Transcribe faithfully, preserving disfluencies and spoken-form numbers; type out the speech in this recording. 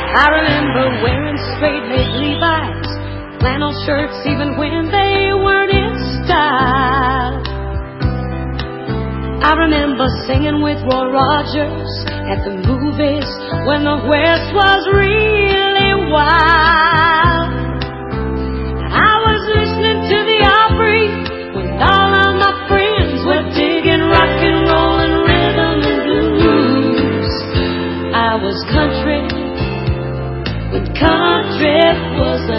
I remember wearing straight-leg Levi's, flannel shirts even when they weren't in style. I remember singing with Roy Rogers at the movies when the West was really wild. I was listening to the Opry when all of my friends were digging rock and roll and rhythm and blues. I was country when country was the